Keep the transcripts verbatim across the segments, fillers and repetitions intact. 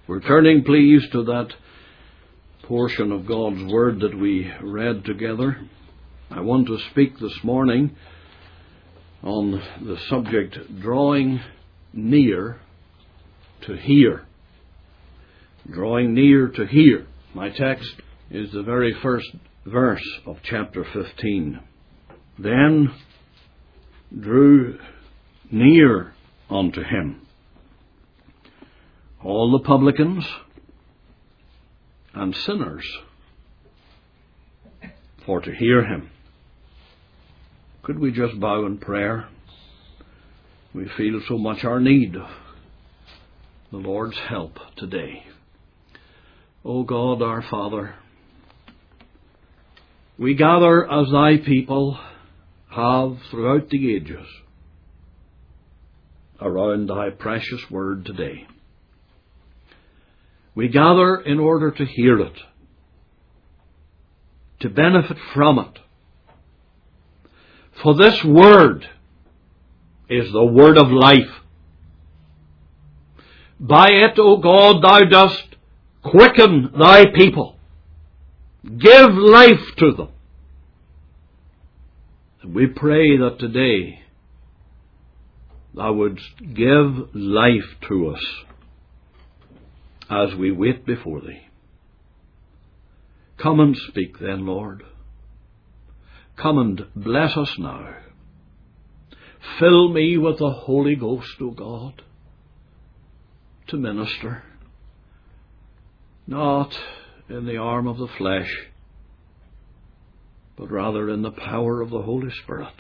We're turning, please, to that portion of God's Word that we read together. I want to speak this morning on the subject, drawing near to hear. Drawing near to hear. My text is the very first verse of chapter fifteen. Then drew near unto him all the publicans and sinners for to hear him. Could we just bow in prayer? We feel so much our need of the Lord's help today. O God, our Father, we gather as thy people have throughout the ages around thy precious word today. We gather in order to hear it, to benefit from it. For this word is the word of life. By it, O God, thou dost quicken thy people. Give life to them. And we pray that today thou wouldst give life to us as we wait before thee. Come and speak then, Lord. Come and bless us now. Fill me with the Holy Ghost, O God, to minister, not in the arm of the flesh, but rather in the power of the Holy Spirit,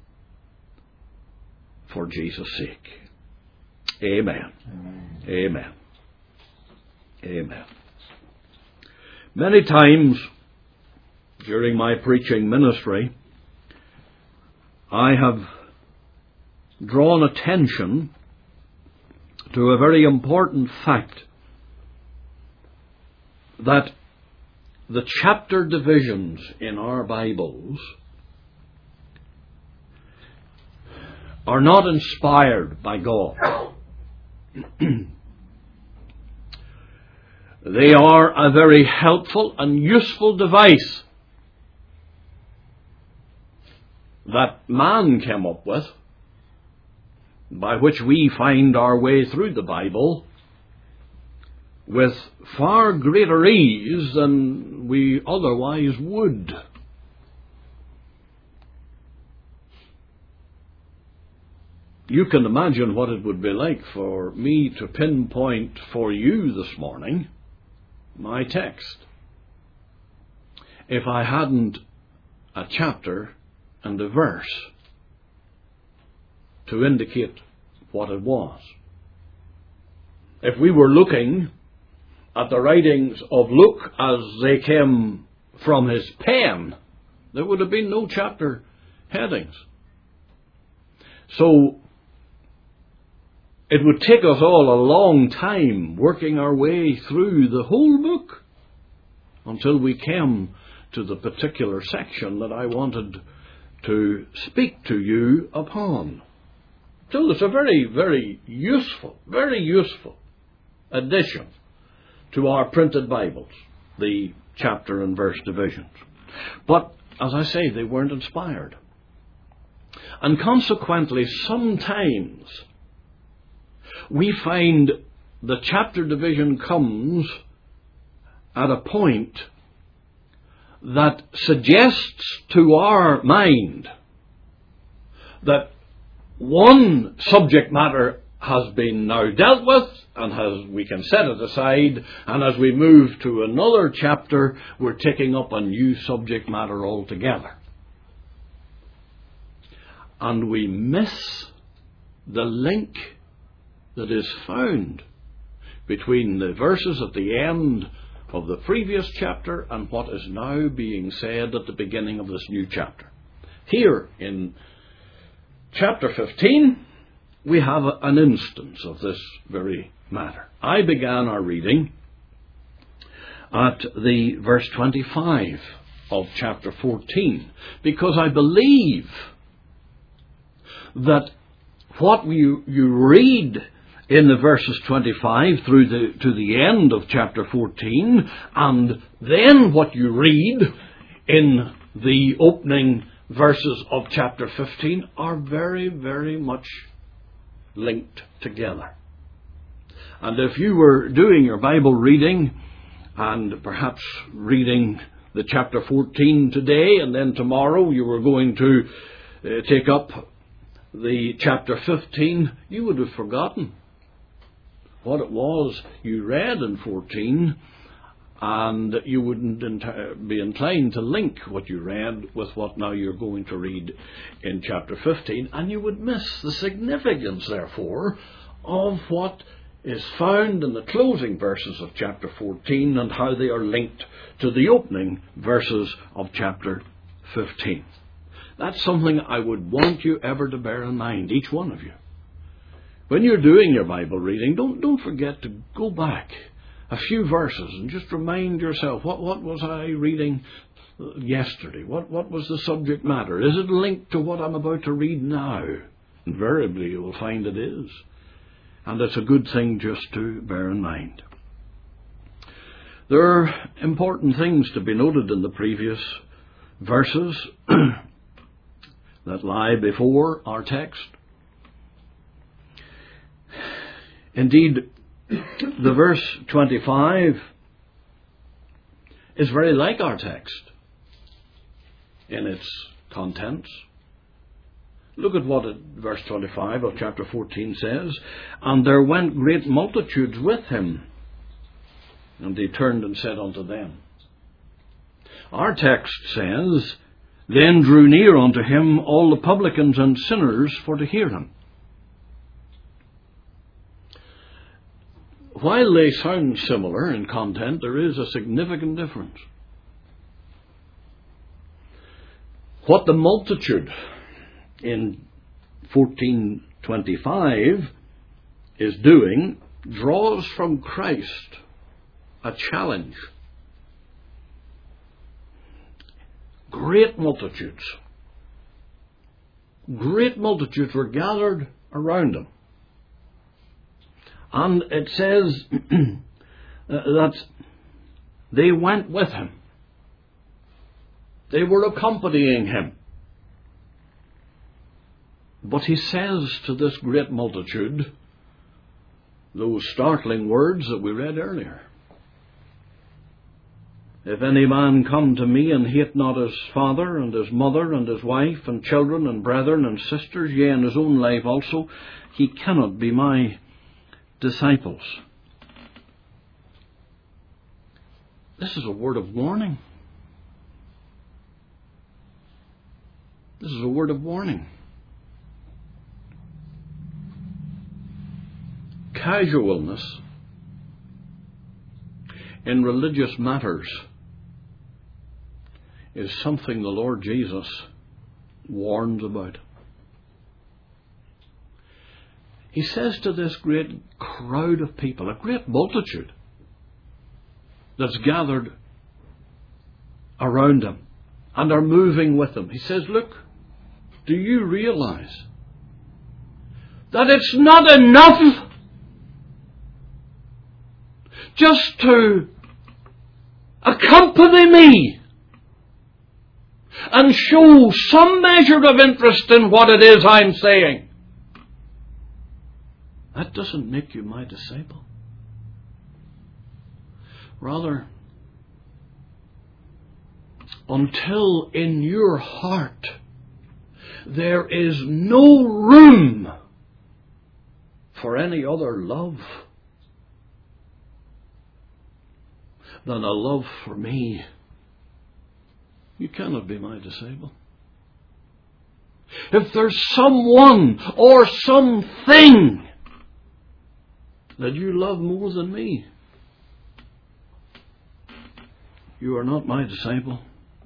for Jesus' sake. Amen. Amen. Amen. Amen. Many times during my preaching ministry, I have drawn attention to a very important fact, that the chapter divisions in our Bibles are not inspired by God. They are a very helpful and useful device that man came up with, by which we find our way through the Bible with far greater ease than we otherwise would. You can imagine what it would be like for me to pinpoint for you this morning my text if I hadn't a chapter and a verse to indicate what it was. If we were looking at the writings of Luke as they came from his pen, there would have been no chapter headings. So it would take us all a long time working our way through the whole book until we came to the particular section that I wanted to speak to you upon. So it's a very, very useful, very useful addition to our printed Bibles, the chapter and verse divisions. But, as I say, they weren't inspired. And consequently, sometimes we find the chapter division comes at a point that suggests to our mind that one subject matter has been now dealt with, and has, we can set it aside, and as we move to another chapter, we're taking up a new subject matter altogether. And we miss the link that is found between the verses at the end of the previous chapter and what is now being said at the beginning of this new chapter. Here in chapter fifteen, we have an instance of this very matter. I began our reading at the verse twenty-five of chapter fourteen, because I believe that what you, you read in the verses twenty-five through the, to the end of chapter fourteen, and then what you read in the opening verses of chapter fifteen are very, very much linked together. And if you were doing your Bible reading, and perhaps reading the chapter fourteen today, and then tomorrow you were going to uh, take up the chapter fifteen, you would have forgotten what it was you read in fourteen, and you wouldn't enti- be inclined to link what you read with what now you're going to read in chapter fifteen, and you would miss the significance, therefore, of what is found in the closing verses of chapter fourteen and how they are linked to the opening verses of chapter fifteen. That's something I would want you ever to bear in mind, each one of you. When you're doing your Bible reading, don't don't forget to go back a few verses and just remind yourself, what, what was I reading yesterday? What, what was the subject matter? Is it linked to what I'm about to read now? Invariably you will find it is. And it's a good thing just to bear in mind. There are important things to be noted in the previous verses that lie before our text. Indeed, the verse twenty-five is very like our text in its contents. Look at what it, verse twenty-five of chapter fourteen says. And there went great multitudes with him, and he turned and said unto them. Our text says, Then drew near unto him all the publicans and sinners for to hear him. While they sound similar in content, there is a significant difference. What the multitude in fourteen twenty-five is doing draws from Christ a challenge. Great multitudes. Great multitudes were gathered around him. And it says that they went with him. They were accompanying him. But he says to this great multitude those startling words that we read earlier. If any man come to me and hate not his father and his mother and his wife and children and brethren and sisters, yea, and his own life also, he cannot be my disciples. This is a word of warning. This is a word of warning. Casualness in religious matters is something the Lord Jesus warns about. He says to this great crowd of people, a great multitude that's gathered around him and are moving with him. He says, look, do you realize that it's not enough just to accompany me and show some measure of interest in what it is I'm saying? That doesn't make you my disciple. Rather, until in your heart there is no room for any other love than a love for me, you cannot be my disciple. If there's someone or something that you love more than me, you are not my disciple.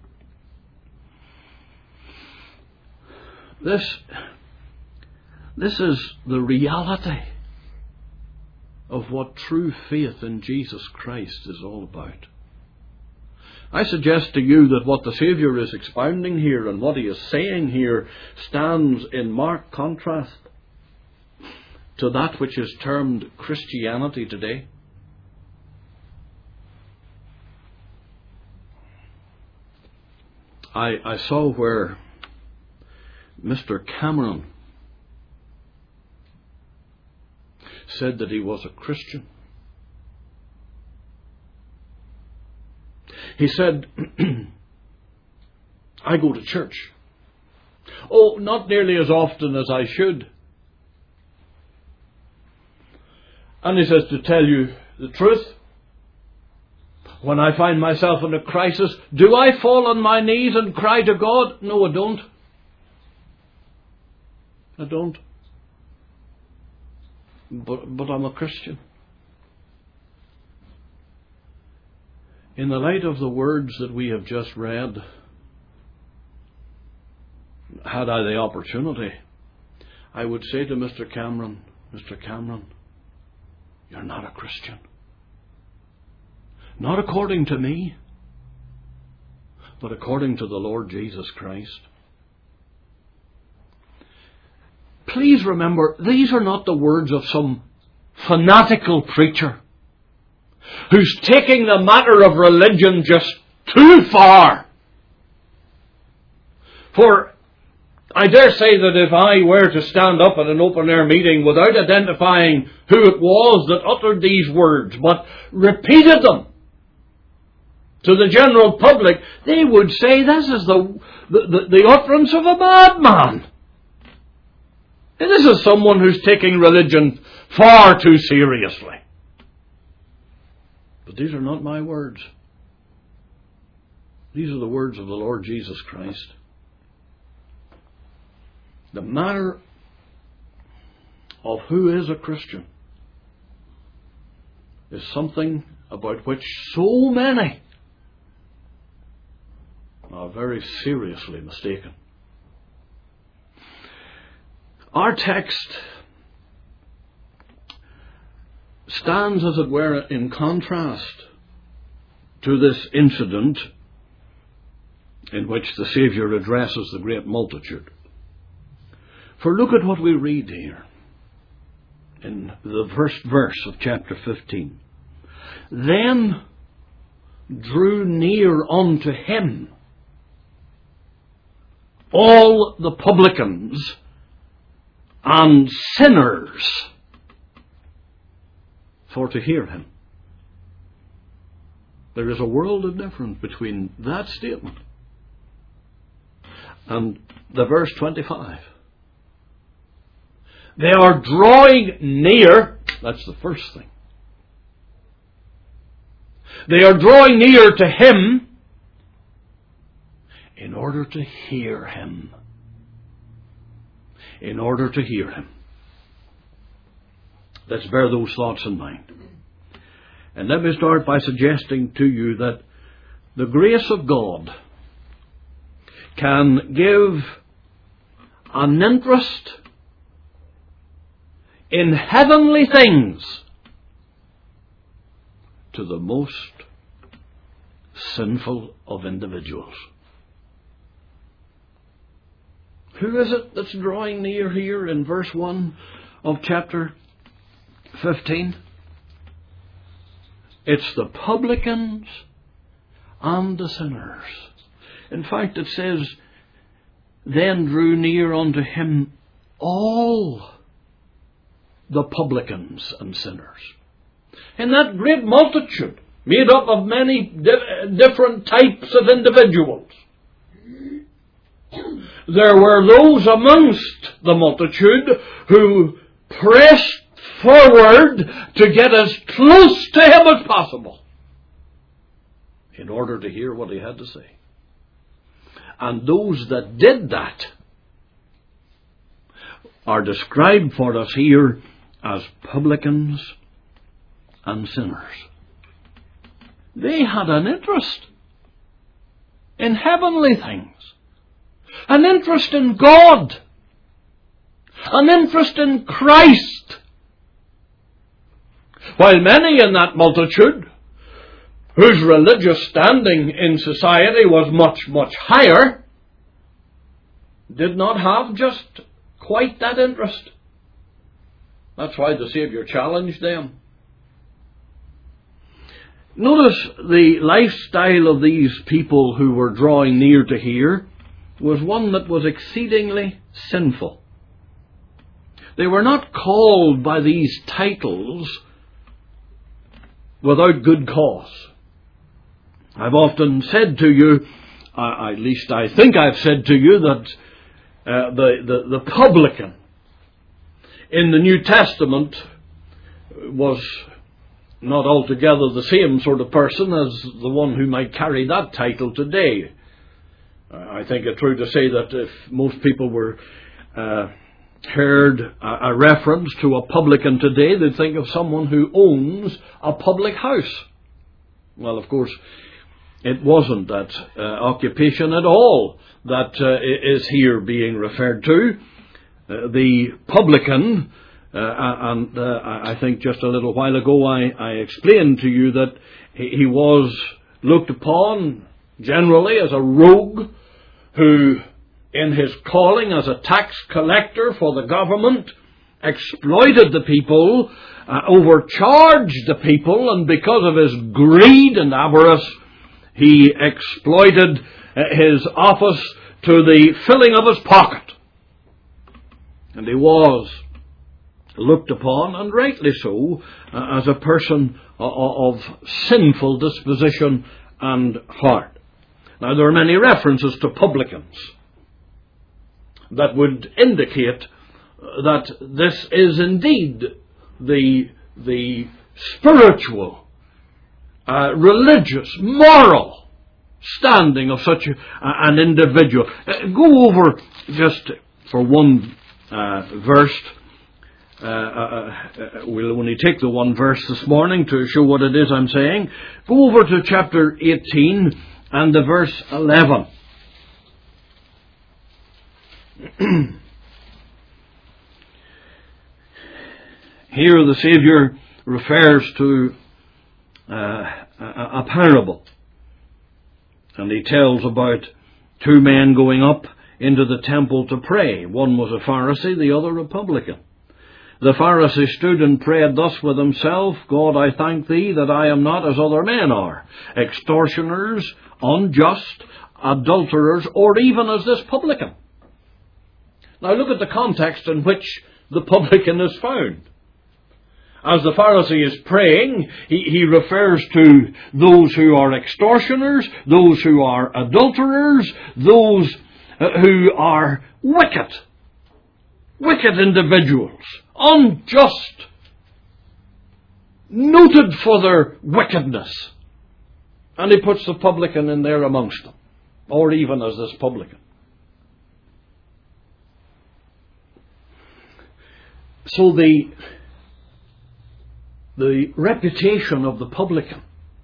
This, this is the reality of what true faith in Jesus Christ is all about. I suggest to you that what the Saviour is expounding here and what he is saying here stands in marked contrast to that which is termed Christianity today? I, I saw where Mister Cameron said that he was a Christian. He said, I go to church. Oh, not nearly as often as I should. And he says, to tell you the truth, when I find myself in a crisis, do I fall on my knees and cry to God? No, I don't. I don't. But, but I'm a Christian. In the light of the words that we have just read, had I the opportunity, I would say to Mister Cameron, Mister Cameron, you're not a Christian. Not according to me, but according to the Lord Jesus Christ. Please remember, these are not the words of some fanatical preacher who's taking the matter of religion just too far. For I dare say that if I were to stand up at an open-air meeting without identifying who it was that uttered these words, but repeated them to the general public, they would say this is the, the, the, the utterance of a madman. And this is someone who's taking religion far too seriously. But these are not my words. These are the words of the Lord Jesus Christ. The matter of who is a Christian is something about which so many are very seriously mistaken. Our text stands, as it were, in contrast to this incident in which the Saviour addresses the great multitude. For look at what we read here in the first verse of chapter fifteen. Then drew near unto him all the publicans and sinners for to hear him. There is a world of difference between that statement and the verse twenty-five. They are drawing near, that's the first thing. They are drawing near to him in order to hear him. In order to hear him. Let's bear those thoughts in mind. And let me start by suggesting to you that the grace of God can give an interest in heavenly things to the most sinful of individuals. Who is it that's drawing near here in verse one of chapter fifteen? It's the publicans and the sinners. In fact, it says, then drew near unto him all the publicans and sinners. In that great multitude, made up of many di- different types of individuals, there were those amongst the multitude who pressed forward to get as close to him as possible in order to hear what he had to say. And those that did that are described for us here as publicans and sinners. They had an interest in heavenly things, an interest in God, an interest in Christ. While many in that multitude, whose religious standing in society was much, much higher, did not have just quite that interest. That's why the Saviour challenged them. Notice the lifestyle of these people who were drawing near to hear was one that was exceedingly sinful. They were not called by these titles without good cause. I've often said to you, uh, at least I think I've said to you, that uh, the, the, the publican in the New Testament was not altogether the same sort of person as the one who might carry that title today. Uh, I think it's true to say that if most people were uh, heard a, a reference to a publican today, they'd think of someone who owns a public house. Well, of course, it wasn't that uh, occupation at all that uh, is here being referred to. Uh, the publican, uh, and uh, I think just a little while ago I, I explained to you that he, he was looked upon generally as a rogue who, in his calling as a tax collector for the government, exploited the people, uh, overcharged the people, and because of his greed and avarice, he exploited uh, his office to the filling of his pocket. And he was looked upon, and rightly so, uh, as a person of, of sinful disposition and heart. Now, there are many references to publicans that would indicate that this is indeed the, the spiritual, uh, religious, moral standing of such a, an individual. Uh, go over just for one uh, verse. Uh, uh, uh, we'll only take the one verse this morning to show what it is I'm saying. Go over to chapter eighteen and the verse eleven. Here the Saviour refers to uh, a, a parable. And he tells about two men going up into the temple to pray. One was a Pharisee, the other a publican. The Pharisee stood and prayed thus with himself, God, I thank thee that I am not as other men are, extortioners, unjust, adulterers, or even as this publican. Now look at the context in which the publican is found. As the Pharisee is praying, he, he refers to those who are extortioners, those who are adulterers, those who are wicked, wicked individuals, unjust, noted for their wickedness. And he puts the publican in there amongst them, or even as this publican. So the the reputation of the publican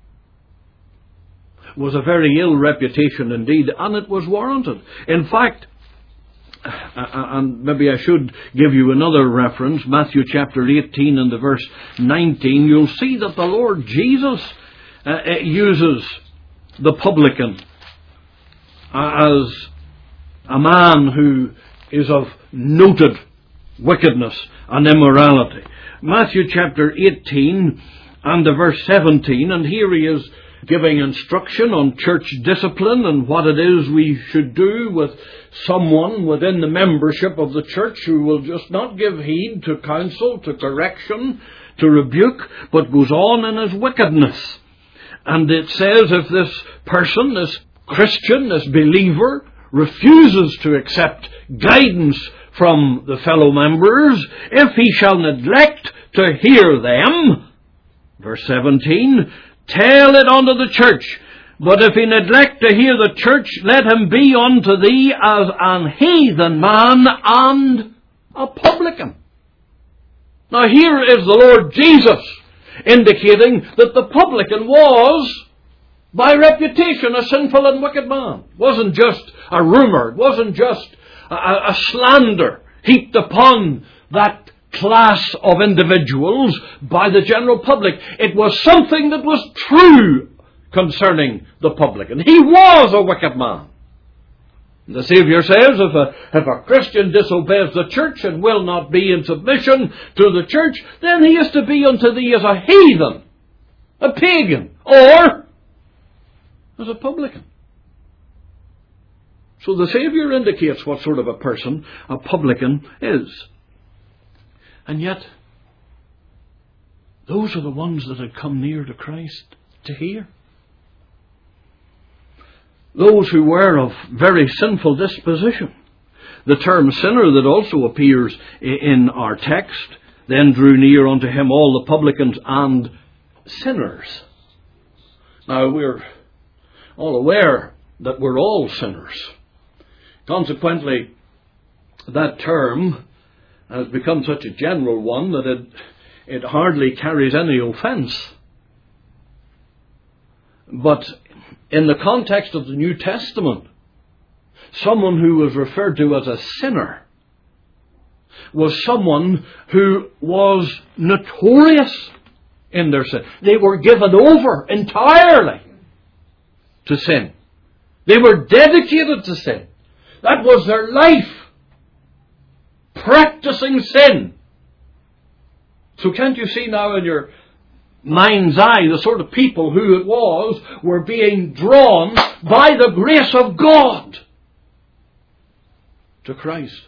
was a very ill reputation indeed, and it was warranted. In fact, and maybe I should give you another reference, Matthew chapter eighteen and the verse nineteen, you'll see that the Lord Jesus uh, uses the publican as a man who is of noted wickedness and immorality. Matthew chapter eighteen and the verse seventeen, and here he is giving instruction on church discipline and what it is we should do with someone within the membership of the church who will just not give heed to counsel, to correction, to rebuke, but goes on in his wickedness. And it says if this person, this Christian, this believer, refuses to accept guidance from the fellow members, if he shall neglect to hear them, verse seventeen, tell it unto the church. But if he neglect to hear the church, let him be unto thee as an heathen man and a publican. Now here is the Lord Jesus indicating that the publican was, by reputation, a sinful and wicked man. It wasn't just a rumour. It wasn't just a, a slander heaped upon that class of individuals by the general public. It was something that was true concerning the publican. He was a wicked man. The Saviour says if a, if a Christian disobeys the church and will not be in submission to the church, then he is to be unto thee as a heathen, a pagan, or as a publican. So the Saviour indicates what sort of a person a publican is. And yet, those are the ones that had come near to Christ to hear. Those who were of very sinful disposition. The term sinner that also appears in our text, then drew near unto him all the publicans and sinners. Now we're all aware that we're all sinners. Consequently, that term has become such a general one that it, it hardly carries any offence. But in the context of the New Testament, someone who was referred to as a sinner was someone who was notorious in their sin. They were given over entirely to sin. They were dedicated to sin. That was their life. Practicing sin. So can't you see now in your mind's eye the sort of people who it was were being drawn by the grace of God to Christ,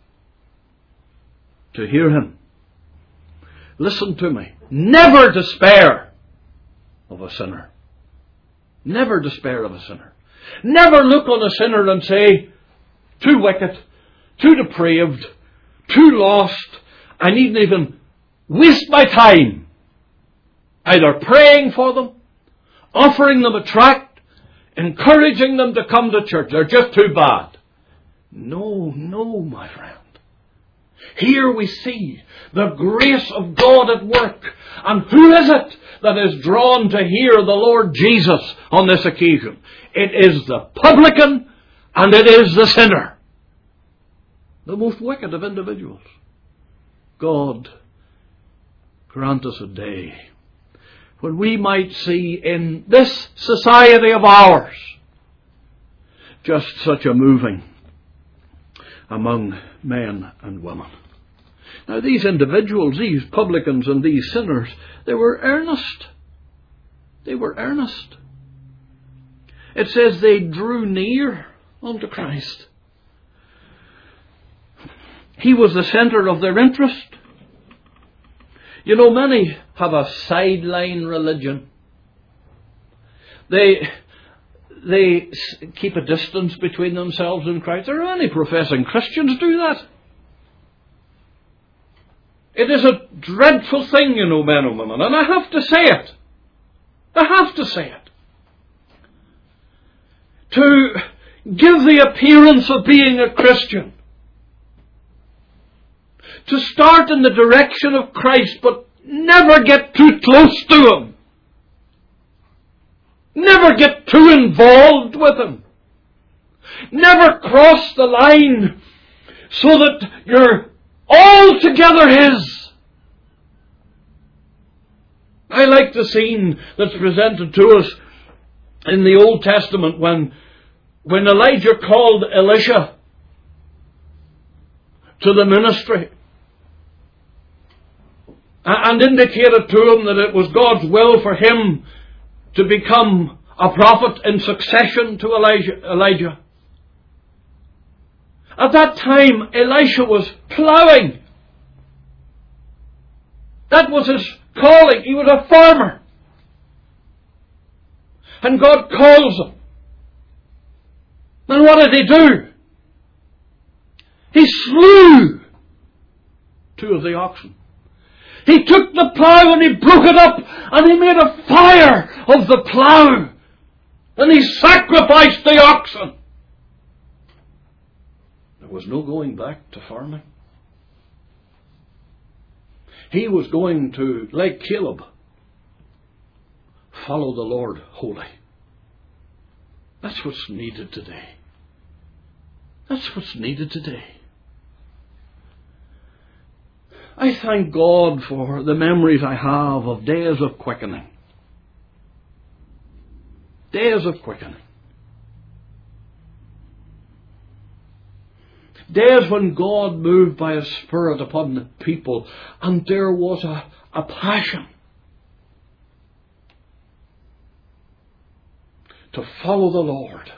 to hear Him? Listen to me. Never despair of a sinner. Never despair of a sinner. Never look on a sinner and say, too wicked, too depraved, too lost, I needn't even waste my time either praying for them, offering them a tract, encouraging them to come to church. They're just too bad. No, no, my friend. Here we see the grace of God at work. And who is it that is drawn to hear the Lord Jesus on this occasion? It is the publican and it is the sinner. The most wicked of individuals. God, grant us a day when we might see in this society of ours just such a moving among men and women. Now these individuals, these publicans and these sinners, they were earnest. They were earnest. It says they drew near unto Christ. He was the centre of their interest. You know, many have a sideline religion. They they keep a distance between themselves and Christ. There are many professing Christians do that. It is a dreadful thing, you know, men and women, and I have to say it. I have to say it. To give the appearance of being a Christian. To start in the direction of Christ, but never get too close to Him. Never get too involved with Him. Never cross the line so that you're altogether His. I like the scene that's presented to us in the Old Testament when, when Elijah called Elisha to the ministry and indicated to him that it was God's will for him to become a prophet in succession to Elijah. Elijah. At that time, Elisha was ploughing. That was his calling. He was a farmer. And God calls him. And what did he do? He slew two of the oxen. He took the plough and he broke it up and he made a fire of the plough. And he sacrificed the oxen. There was no going back to farming. He was going to, like Caleb, follow the Lord wholly. That's what's needed today. That's what's needed today. I thank God for the memories I have of days of quickening. Days of quickening. Days when God moved by His Spirit upon the people, and there was a, a passion to follow the Lord.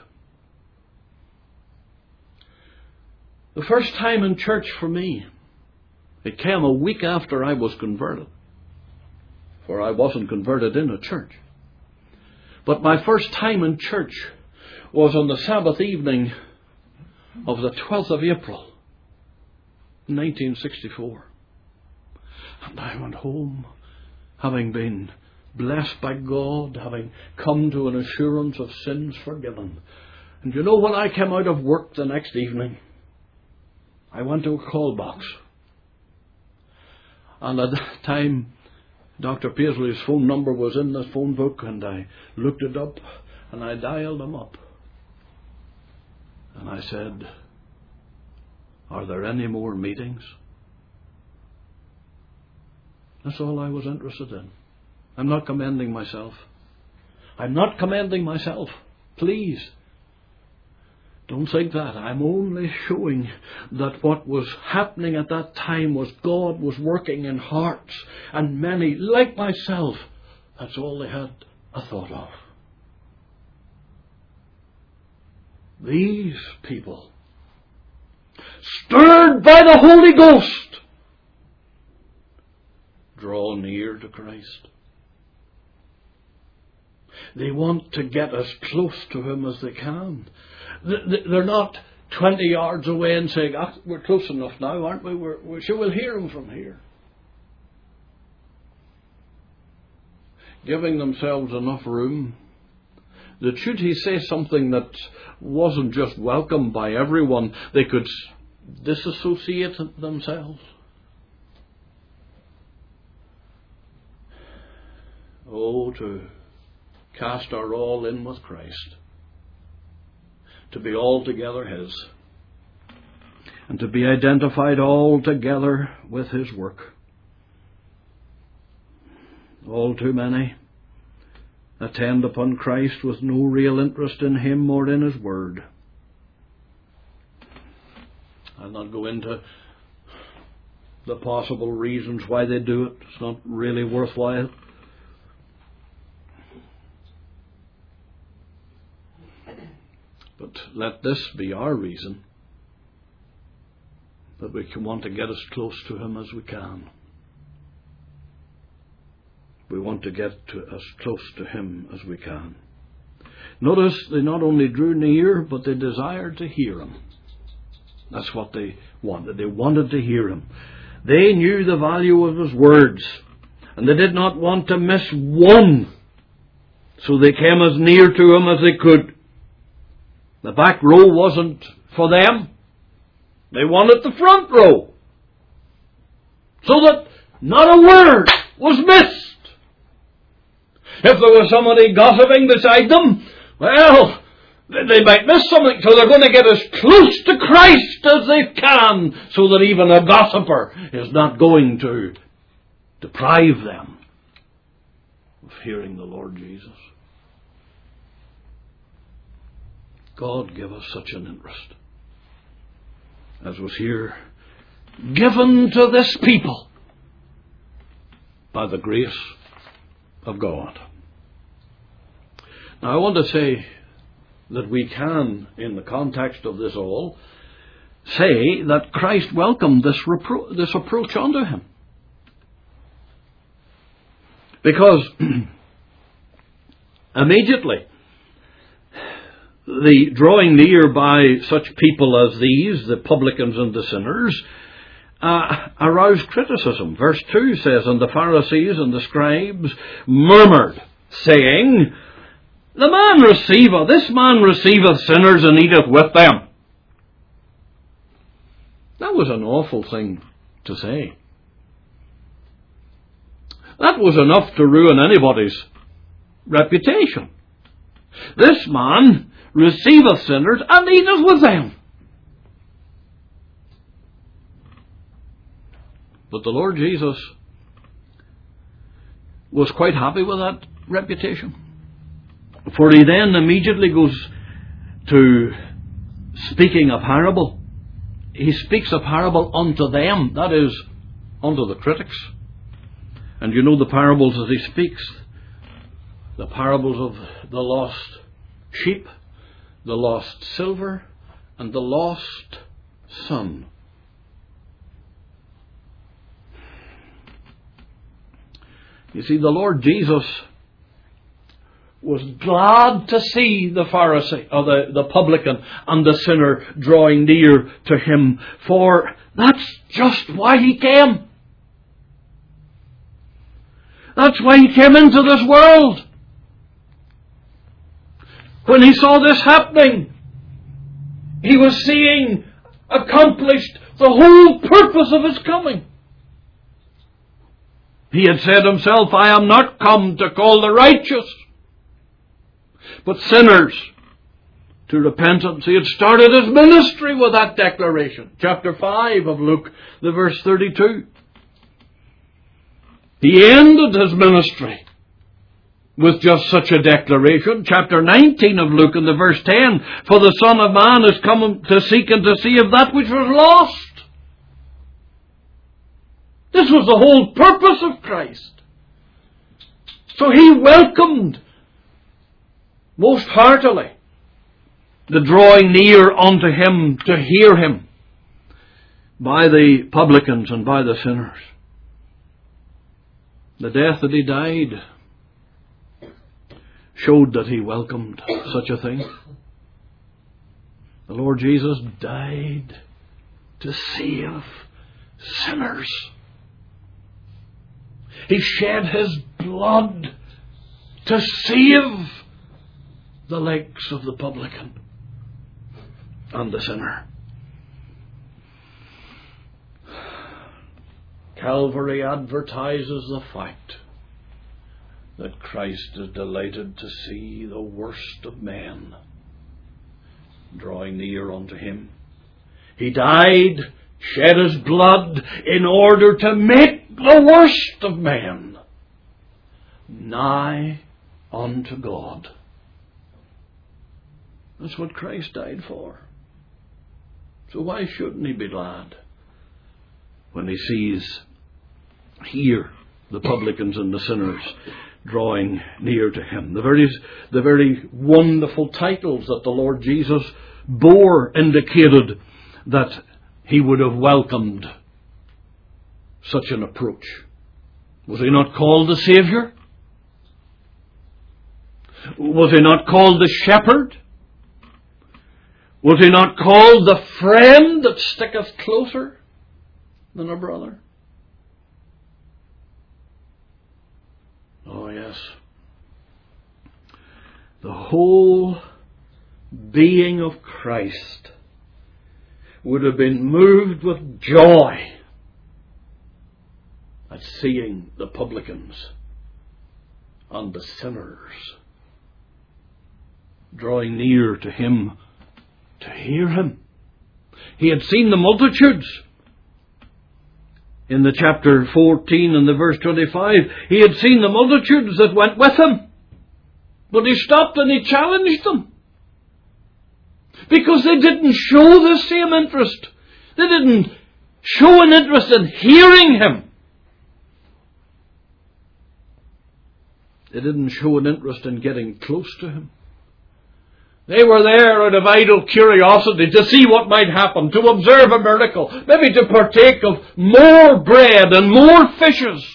The first time in church for me, it came a week after I was converted. For I wasn't converted in a church. But my first time in church was on the Sabbath evening of the twelfth of April, nineteen sixty-four. And I went home, having been blessed by God, having come to an assurance of sins forgiven. And you know, when I came out of work the next evening, I went to a call box. And at that time, Doctor Paisley's phone number was in the phone book, and I looked it up, and I dialed him up. And I said, "Are there any more meetings?" That's all I was interested in. I'm not commending myself. I'm not commending myself. Please, don't think that. I'm only showing that what was happening at that time was God was working in hearts, and many, like myself, that's all they had a thought of. These people, stirred by the Holy Ghost, draw near to Christ. They want to get as close to Him as they can. They're not twenty yards away and saying, "Ah, we're close enough now, aren't we? We're, we're sure we'll hear Him from here." Giving themselves enough room that should He say something that wasn't just welcomed by everyone, they could disassociate themselves. Oh, to cast our all in with Christ, to be altogether His, and to be identified altogether with His work. All too many attend upon Christ with no real interest in Him or in His Word. I'll not go into the possible reasons why they do it. It's not really worthwhile. But let this be our reason, that we can want to get as close to Him as we can. We want to get to as close to Him as we can. Notice they not only drew near, but they desired to hear Him. That's what they wanted. They wanted to hear Him. They knew the value of His words, and they did not want to miss one. So they came as near to Him as they could. The back row wasn't for them. They wanted the front row, so that not a word was missed. If there was somebody gossiping beside them, well, they might miss something, so they're going to get as close to Christ as they can, so that even a gossiper is not going to deprive them of hearing the Lord Jesus. God give us such an interest, as was here given to this people by the grace of God. Now I want to say that we can, in the context of this all, say that Christ welcomed this, repro- this approach unto Him. Because immediately the drawing near by such people as these, the publicans and the sinners, uh, aroused criticism. Verse two says, "And the Pharisees and the scribes murmured, saying, The man receiveth, this man receiveth sinners and eateth with them." That was an awful thing to say. That was enough to ruin anybody's reputation. This man receiveth sinners and eateth with them. But the Lord Jesus was quite happy with that reputation. For He then immediately goes to speaking a parable he speaks a parable unto them, that is, unto the critics. And you know the parables that he speaks, the parables of the lost sheep, the lost silver, and the lost son. You see, the Lord Jesus was glad to see the Pharisee, or the, the publican, and the sinner drawing near to him, for that's just why he came. That's why he came into this world. When he saw this happening, he was seeing accomplished the whole purpose of his coming. He had said himself, I am not come to call the righteous, but sinners to repentance. He had started his ministry with that declaration. Chapter five of Luke, the verse thirty-two. He ended his ministry with just such a declaration. Chapter nineteen of Luke and the verse ten. For the Son of Man is come to seek and to save that which was lost. This was the whole purpose of Christ. So he welcomed most heartily the drawing near unto him to hear him by the publicans and by the sinners. The death that he died showed that he welcomed such a thing. The Lord Jesus died to save sinners. He shed his blood to save the likes of the publican and the sinner. Calvary advertises the fact that Christ is delighted to see the worst of men drawing near unto him. He died, shed his blood in order to make the worst of men nigh unto God. That's what Christ died for. So why shouldn't he be glad when he sees here the publicans and the sinners drawing near to him? The very, the very wonderful titles that the Lord Jesus bore indicated that he would have welcomed such an approach. Was he not called the Saviour? Was he not called the Shepherd? Was he not called the friend that sticketh closer than a brother? Oh yes. The whole being of Christ would have been moved with joy at seeing the publicans and the sinners drawing near to him to hear him. He had seen the multitudes. In the chapter fourteen and the verse twenty-five, he had seen the multitudes that went with him. But he stopped and he challenged them. Because they didn't show the same interest. They didn't show an interest in hearing him. They didn't show an interest in getting close to him. They were there out of idle curiosity to see what might happen, to observe a miracle, maybe to partake of more bread and more fishes.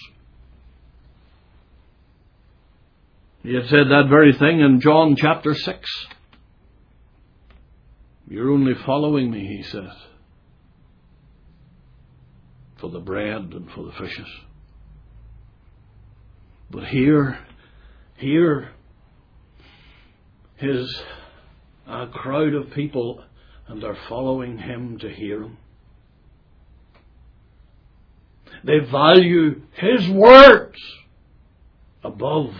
He had said that very thing in John chapter six. You're only following me, he says, for the bread and for the fishes. But here, here is a crowd of people, and they're following him to hear him. They value his words above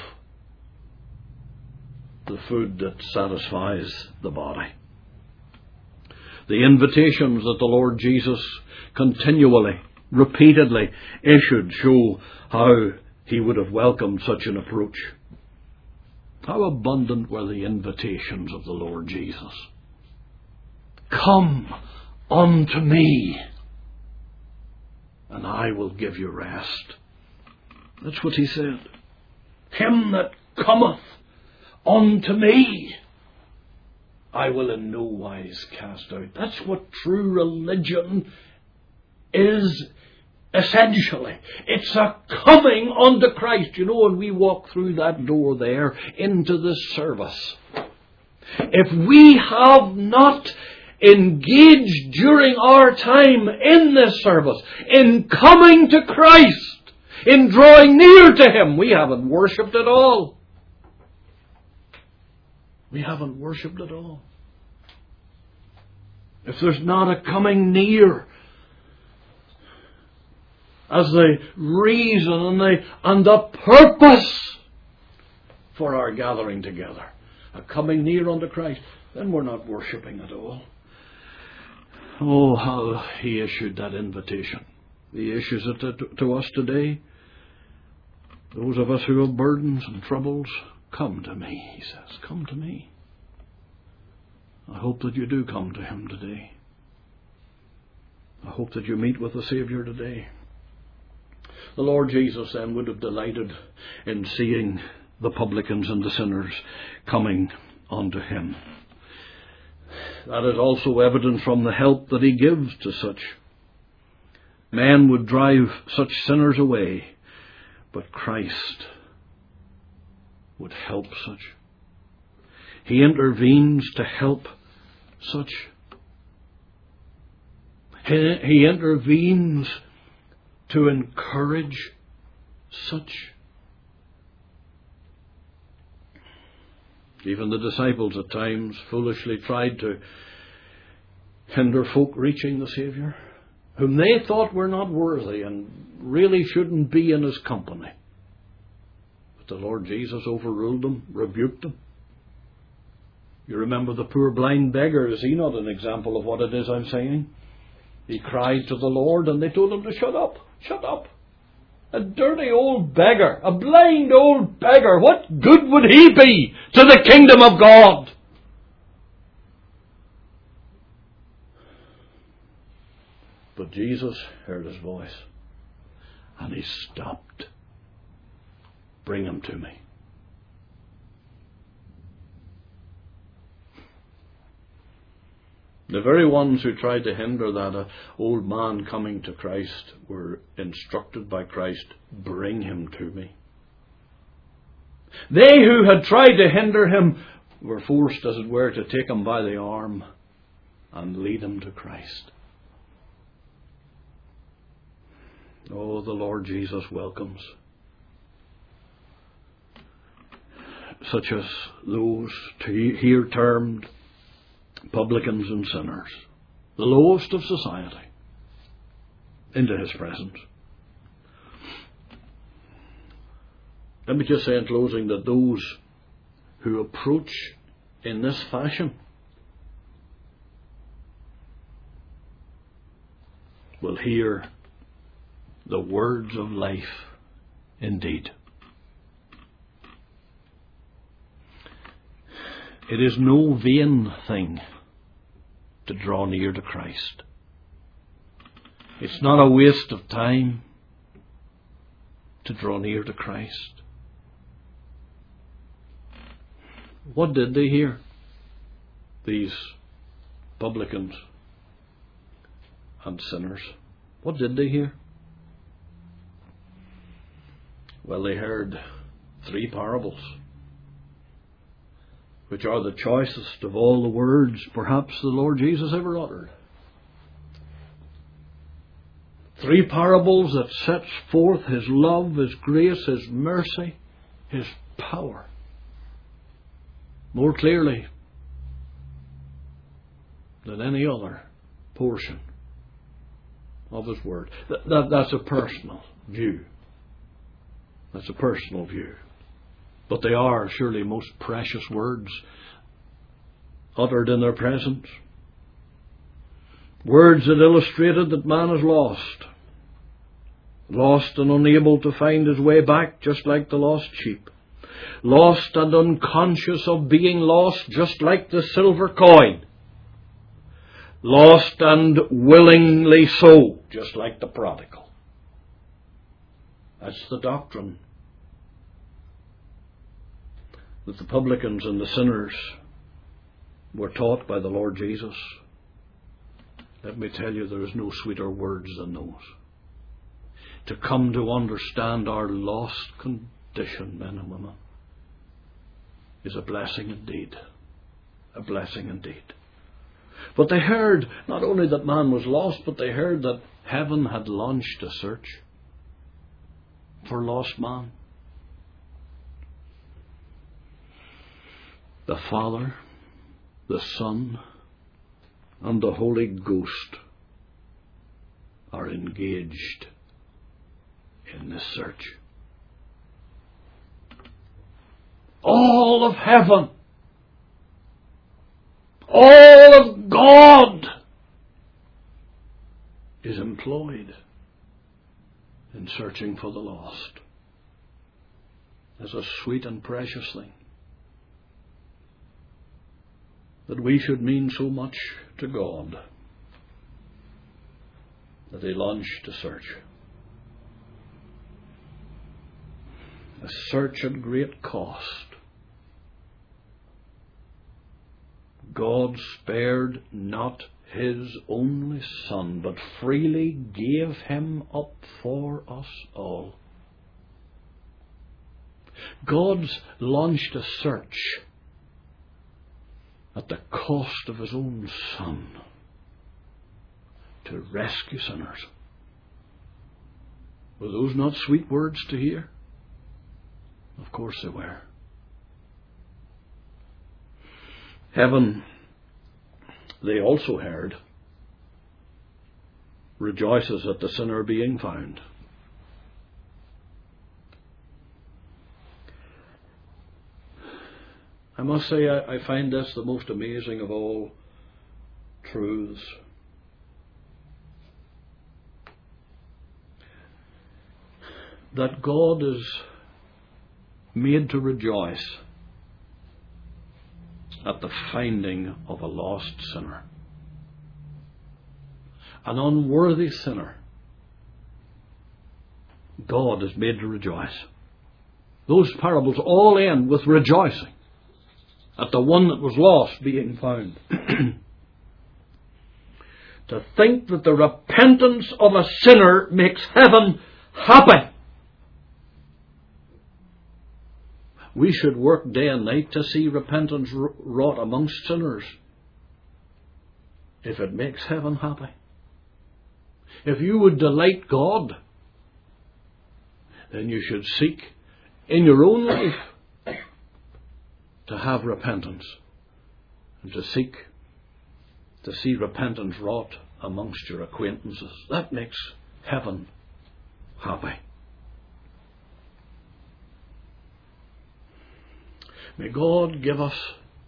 the food that satisfies the body. The invitations that the Lord Jesus continually, repeatedly issued show how he would have welcomed such an approach. How abundant were the invitations of the Lord Jesus. Come unto me, and I will give you rest. That's what he said. Him that cometh unto me, I will in no wise cast out. That's what true religion is essentially. It's a coming unto Christ. You know, when we walk through that door there into this service, if we have not engaged during our time in this service, in coming to Christ, in drawing near to Him, we haven't worshipped at all. We haven't worshipped at all. If there's not a coming near as the reason and the, and the purpose for our gathering together, a coming near unto Christ, then we're not worshipping at all. Oh, how He issued that invitation. He issues it to, to us today. Those of us who have burdens and troubles, come to me, He says. Come to me. I hope that you do come to Him today. I hope that you meet with the Saviour today. The Lord Jesus then would have delighted in seeing the publicans and the sinners coming unto Him. That is also evident from the help that He gives to such. Man would drive such sinners away, but Christ would help such. He intervenes to help such. He, he intervenes to encourage such. Even the disciples at times foolishly tried to hinder folk reaching the Saviour, whom they thought were not worthy and really shouldn't be in His company. But the Lord Jesus overruled them, rebuked them. You remember the poor blind beggar. Is he not an example of what it is I'm saying? He cried to the Lord and they told him to shut up. Shut up. A dirty old beggar, a blind old beggar. What good would he be to the kingdom of God? But Jesus heard his voice and He stopped. Bring him to me. The very ones who tried to hinder that uh, old man coming to Christ were instructed by Christ, bring him to me. They who had tried to hinder him were forced, as it were, to take him by the arm and lead him to Christ. Oh, the Lord Jesus welcomes such as those here termed publicans and sinners, the lowest of society, into His presence. Let me just say in closing that those who approach in this fashion will hear the words of life indeed. It is no vain thing to draw near to Christ. It's not a waste of time to draw near to Christ. What did they hear? These publicans and sinners. What did they hear? Well, they heard three parables, which are the choicest of all the words perhaps the Lord Jesus ever uttered. Three parables that sets forth His love, His grace, His mercy, His power more clearly than any other portion of His Word. That, that, that's a personal view. That's a personal view. But they are surely most precious words uttered in their presence. Words that illustrated that man is lost. Lost and unable to find his way back, just like the lost sheep. Lost and unconscious of being lost, just like the silver coin. lost and willingly so, just like the prodigal. That's the doctrine that the publicans and the sinners were taught by the Lord Jesus. Let me tell you, there is no sweeter words than those. To come to understand our lost condition, men and women, is a blessing indeed. A blessing indeed. But they heard not only that man was lost, but they heard that heaven had launched a search for lost man. The Father, the Son, and the Holy Ghost are engaged in this search. All of heaven, all of God is employed in searching for the lost. It's a sweet and precious thing that we should mean so much to God that He launched a search. A search at great cost. God spared not His only Son, but freely gave Him up for us all. God's launched a search at the cost of His own Son to rescue sinners. Were those not sweet words to hear? Of course they were. Heaven, they also heard, rejoices at the sinner being found. I must say, I, I find this the most amazing of all truths. That God is made to rejoice at the finding of a lost sinner. An unworthy sinner. God is made to rejoice. Those parables all end with rejoicing at the one that was lost being found. To think that the repentance of a sinner makes heaven happy. We should work day and night to see repentance wrought amongst sinners, if it makes heaven happy. If you would delight God, then you should seek in your own life to have repentance, and to seek to see repentance wrought amongst your acquaintances. That makes heaven happy. May God give us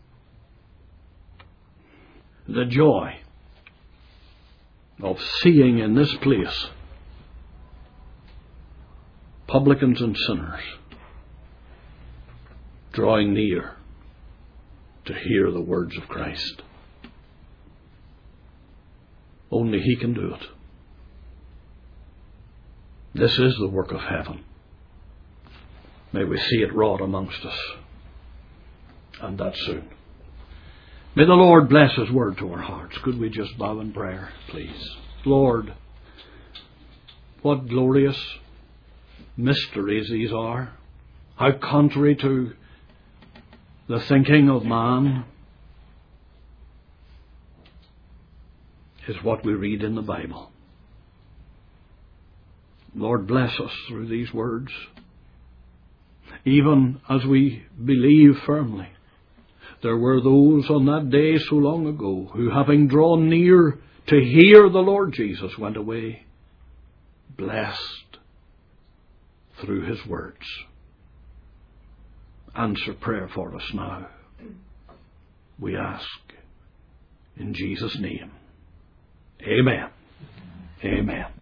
the joy of seeing in this place publicans and sinners drawing near to hear the words of Christ. Only He can do it. This is the work of heaven. May we see it wrought amongst us, and that soon. May the Lord bless His word to our hearts. Could we just bow in prayer, please? Lord, what glorious mysteries these are. How contrary to the thinking of man is what we read in the Bible. Lord, bless us through these words, even as we believe firmly. There were those on that day so long ago who, having drawn near to hear the Lord Jesus, went away blessed through His words. Answer prayer for us now, we ask, in Jesus' name. Amen. Amen.